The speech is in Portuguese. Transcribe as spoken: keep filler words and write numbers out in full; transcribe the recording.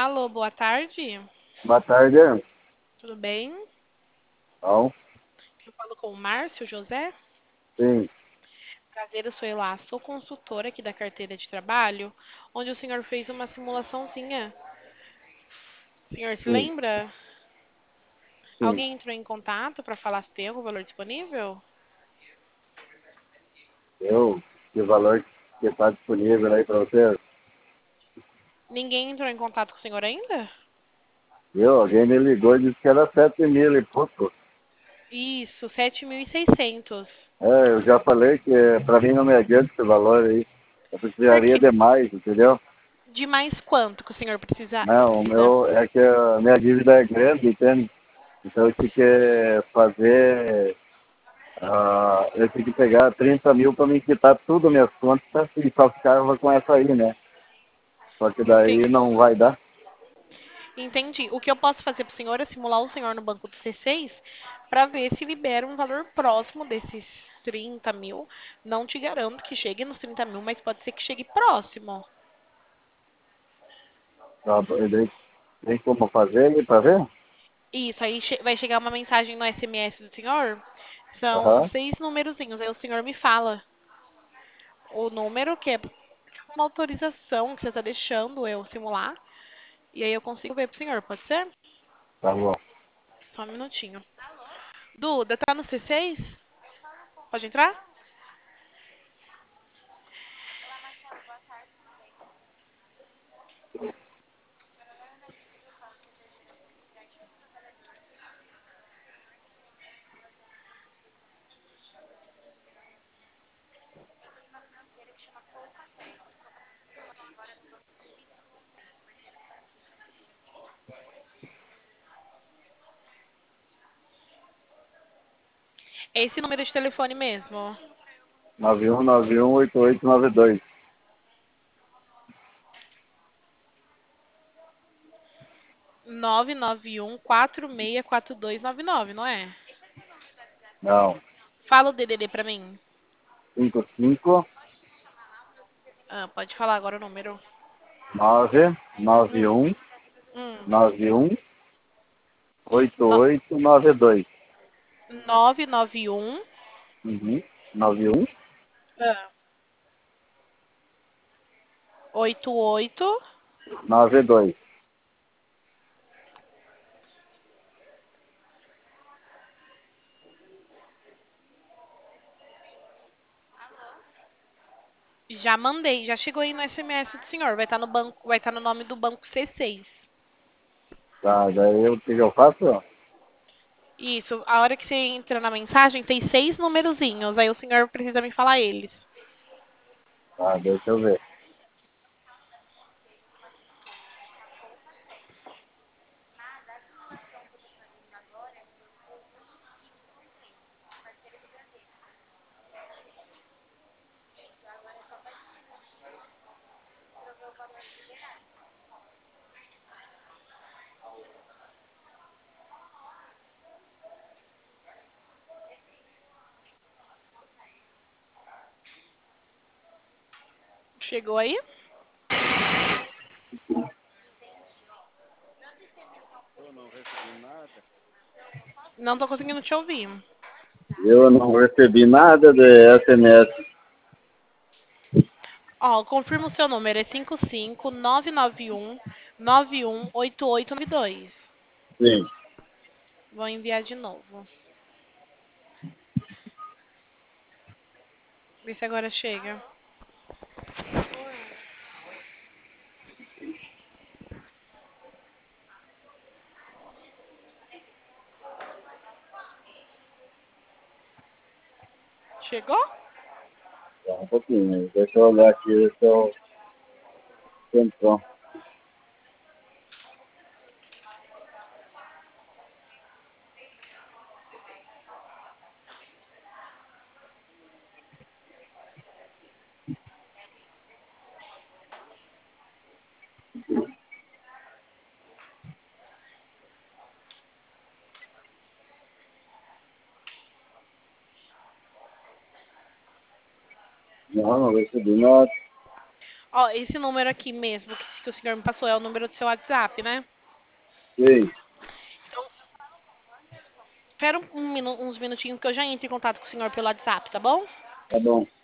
Alô, boa tarde. Boa tarde. Tudo bem? Não, Eu falo com o Márcio José. sim, Prazer, eu sou Elá, sou consultora aqui da carteira de trabalho, onde o senhor fez uma simulaçãozinha. O senhor se sim, lembra? sim. Alguém entrou em contato para falar se tem algum valor disponível? Eu, que valor que está disponível aí para você? Ninguém entrou em contato com o senhor ainda? Eu, alguém me ligou e disse que era sete mil e pouco. Isso, sete mil e seiscentos. É, eu já falei que para mim não me adianta esse valor aí. Eu precisaria Porque de mais, entendeu? de mais quanto que o senhor precisa, Não, o precisa? meu, é que a minha dívida é grande, entende? Então eu tinha que fazer, ah, eu tinha que pegar trinta mil para me quitar tudo minhas contas e só ficava com essa aí, né? Só que daí Enten- não vai dar. Entendi. O que eu posso fazer para o senhor é simular o senhor no banco do C seis para ver se libera um valor próximo desses trinta mil. Não te garanto que chegue nos trinta mil, mas pode ser que chegue próximo. Tá, daí tem como fazer para ver? Isso, aí che- vai chegar uma mensagem no S M S do senhor. São Aham, seis numerozinhos. Aí o senhor me fala o número, que é uma autorização que você está deixando eu simular. E aí eu consigo ver pro senhor, pode ser? tá bom. Só um minutinho. Duda, tá no C seis? Pode entrar? É esse número de telefone mesmo. nove um nove um oito oito nove dois. nove nove um quatro seis quatro dois nove nove, não é? Não, Fala o D D D pra mim. cinco cinco Ah, pode falar agora o número. nove nove Hum, um hum. nove um oito No, oito nove dois. nove nove um Uhum. nove um ah, oito oito. nove dois. Já mandei, já chegou aí no S M S do senhor. Vai estar no banco, vai estar no nome do banco C seis. Tá, daí eu- o que que eu faço? Isso, a hora que você entra na mensagem tem seis numerozinhos. Aí o senhor precisa me falar eles. Tá, deixa eu ver. Chegou aí? Eu não recebi nada. Não tô conseguindo te ouvir. Eu não recebi nada de S M S. Ó, confirma o seu número. É cinco cinco nove nove um nove um oito oito nove dois. Sim. Vou enviar de novo. Vê se agora chega. Chegou? Tá, um pouquinho. Deixa eu olhar aqui se eu entrou. Não, não recebi nada. Ó, esse número aqui mesmo que, que o senhor me passou é o número do seu WhatsApp, né? Sei, Espera um minu- uns minutinhos que eu já entro em contato com o senhor pelo WhatsApp, tá bom? tá bom.